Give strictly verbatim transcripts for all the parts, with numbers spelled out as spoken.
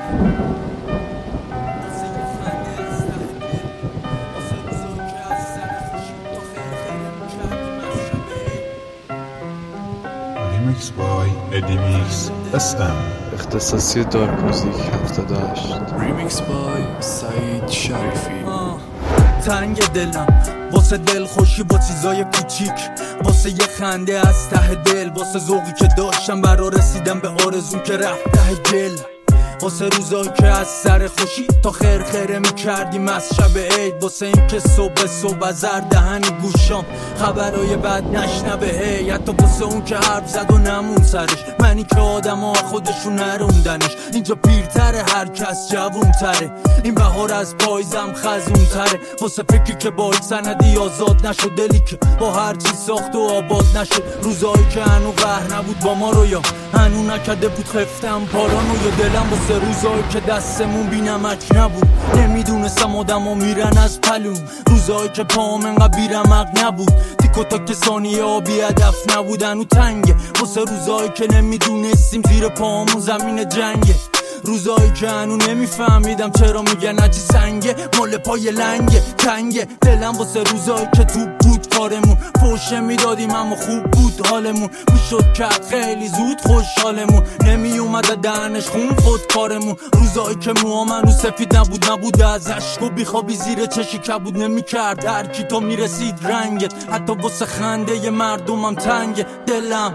ریمیکس بای ادیمیکس اس ام اختصاصی دارک موزیک هفتاد و هشت. ریمیکس بای سعید شریفی. تنگ دلم واسه دل خوشی با چیزای کوچیک، واسه یه خنده از ته دل، واسه ذوقی که داشتم برا رسیدم به آرزوم که رفت ته گل، واسه روزایی که از سر خوشی تا خیر خیره میکردیم از شب عید، واسه این که صبح صبح از هر دهن گوشام خبرای بد نشنبه هی، حتی واسه اون که حرف زد و نمون سرش، منی که آدم ها خودشون نروندنش، اینجا پیرتره هر کس جوون تره، این بهار از پایزم خزون تره، واسه فکری که با این سندی آزاد نشد، دلی که با هر چی ساخت و آباد نشد، روزایی که هنو قهر نبود با ما رو یا هنو نکرده بود خفتم پارانو، یا دلم واسه روزایی که دستمون بی نمک نبود، نمیدونستم آدم ها میرن از پلوم، روزایی که پام انقدر بی رمق نبود، تیک و تاک ثانیه ها بی هدف نبودن و تنگه، واسه روزایی که نمیدونستیم زیر پامون زمین جنگه، روزایی که هنو نمیفهمیدم چرا میگن عجی سنگه، مال پای لنگه تنگه، دلم واسه روزایی که تو بود کارمون، پوشه میدادیم اما خوب بود حالمون، میشد کرد خیلی زود خوشحالمون، نمی اومده دهنش خون خود کارمون، روزایی که موام هنو سفید نبود، نبود از عشق و بیخوابی زیر چشی کبود، نمی کرد هر کی تا میرسید رنگت، حتی واسه خنده ی مردمم تنگه دلم.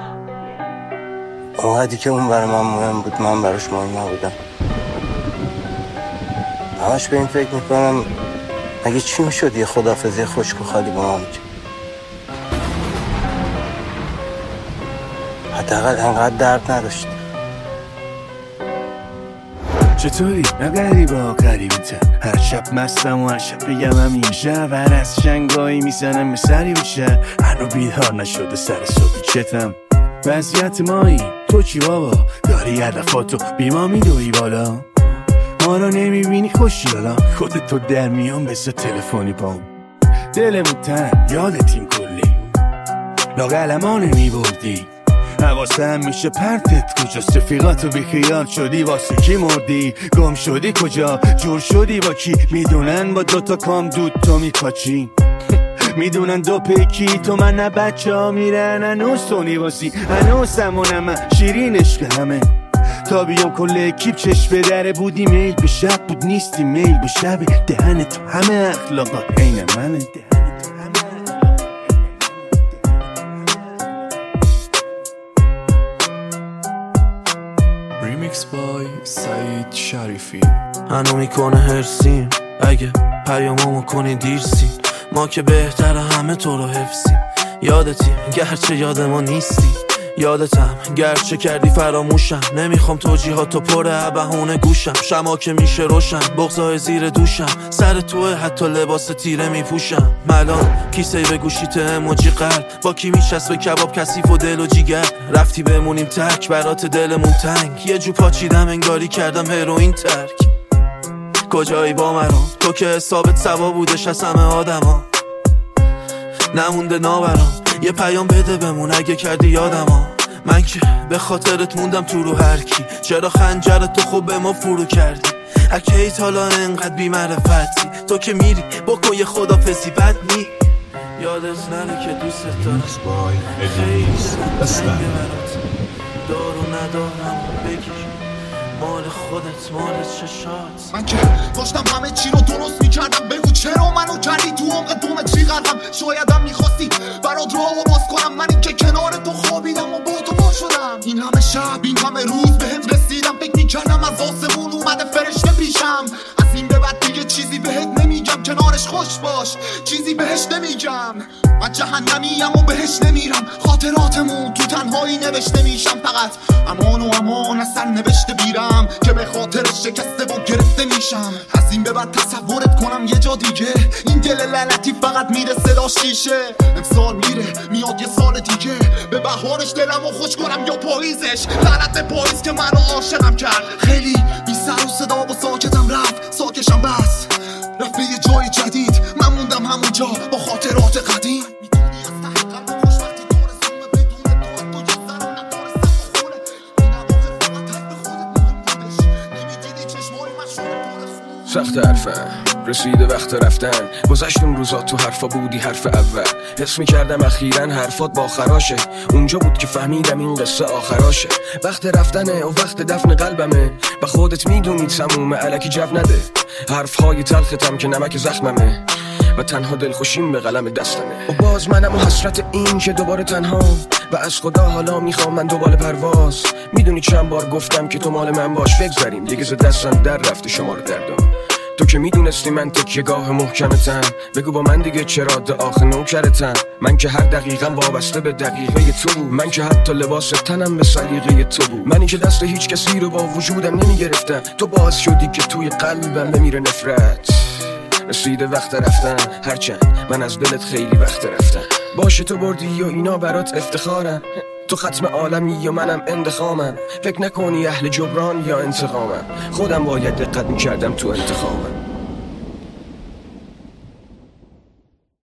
اوقتی که اون برای من مهم بود من براش مهم نبودم، همش به این فکر میکنم مگه چی میشد یه خداحافظی خشک و خالی با ما میکرد، حداقل انقدر درد نداشت. چطوری؟ نه غریبا غریبتم، هر شب مستم و هر شب بگم همین شب، هر از شنگایی میزنم سری بشه، هنو بیدار نشده سر صبحی چتم، وضعیت مایی تو چی بابا؟ داری هدفاتو بی ما میدوی بالا، ما رو نمیبینی خوشیالا، خودتو در میان بسه تلفنی پاهم، دلمون تن یادتیم کلی، لاغلما نمیبردی، حواسه هم میشه پرتت کجاست، رفیقاتو بیخیال شدی واسه کی مردی، گم شدی کجا، جور شدی با کی، میدونن با دوتا کام دود تو میپاچی، میدونن دو پیکی تو من نه بچه ها میرن هنوز تو نیواسی، هنوز سمونم شیرین عشق همه، تا بیام کل اکیب چشم به دره بودی، میل به شب بود نیستی میل به شب، دهن تو همه اخلاقات عین منه، دهن تو همه ریمیکس بای سعید شریفی. هنو میکنه هرسیم اگه پیامامو کنی دیرسیم، ما که بهتر همه تو رو حفظیم، یادتیم گرچه یاد ما نیستی، یادتم گرچه کردی فراموشم، نمیخوام توجیهاتو پر بهونه گوشم، شما که میشه روشن بغضای زیر دوشم، سر توه حتی لباس تیره میپوشم، ملان کیسه به گوشیت اموجی قلب، با کی میشست به کباب کثیف و دل و جیگر، رفتی بمونیم تک برات دلمون تنگ، یه جو پاچیدم انگاری کردم هروئین ترک، کجایی با مرام تو که حسابت سوا بودش از همه آدم ها، نمونده نابرام یه پیام بده بمون اگه کردی یادم ها، من که به خاطرت موندم تو رو هر کی، چرا خنجرت تو خوب به ما فرو کردی، اکی حالا انقدر بی معرفتی، تو که میری بکن یه خدافظی بد نی، یادت نره که دوست دارم، خیلی دارو ندارم بگیر مال خودت مال چشات، من که داشتم همه چی رو درست میکردم، بگو چرا منو کردی تو عمق دومتری قلبم، شایدم میخواستی برات راهو باز کنم، من این که کنار تو خوابیدم و با تو با شدم، این همه شب این همه روز بهت رسیدم، فکر میکردم از آسمون اومده فرشته پیشم، از این به بعد دیگه چیزی بهت نمیگم، کنارش خوش باش چیزی بهش نمیگم، من جهنمیم و بهش نمیرم، خاطراتمون تو تنهایی نوشته میشم، فقط امان و امان اصلا نوشته بیرم که به خاطر شکسته و گرفته میشم، از این به بعد تصورت کنم یه جا دیگه، این دل لعنتی فقط میره صداش شیشه، امسال میره میاد یه سال دیگه، به بهارش دلم و خوش کنم یا پاییزش، لعنت پاییز که منو عاشقم کرد، خیلی بی سر و صدا و ساکتم رفت، ساکشم بس رفت به یه جای جدید، من موندم همونجا با خاطرات قدیم. سخت حرفم رسیده وقت رفتن، گذشت اون روزا تو حرفا بودی حرف اول. حس میکردم اخیراً حرفات با خراشه، اونجا بود که فهمیدم این قصه آخراشه. وقت رفتنه و وقت دفن قلبمه، با خودت میدونی تمومه الکی جو نده. حرفهای تلختم که نمک زخممه و تنها دلخوشیم به قلم دستمه. و باز منم و حسرت این که دوباره تنها و از خدا حالا میخوام من دوباره پرواز. میدونی چند بار گفتم که تو مال من باش، بگذاریم دیگه ز دستم در رفته شمار دردم. تو که میدونستی من تکیه‌گاه محکمتم، بگو با من دیگه چرا آخه نوکرتم. من که هر دقیقم وابسته به دقیقه تو بود، من که حتی لباس تنم به سلیقه تو بود. منی که دست هیچ کسی رو با وجودم نمیگرفتم، تو باعث شدی که توی قلبم بمیره نفرت. رسیده وقت رفتن، هرچند من از دلت خیلی وقت رفتم. باشه تو بردی و اینا برات افتخارم، تو ختم عالمی یا منم اندخامم. فکر نکنی اهل جبران یا انتقامم، خودم باید دقت میکردم تو انتخامم.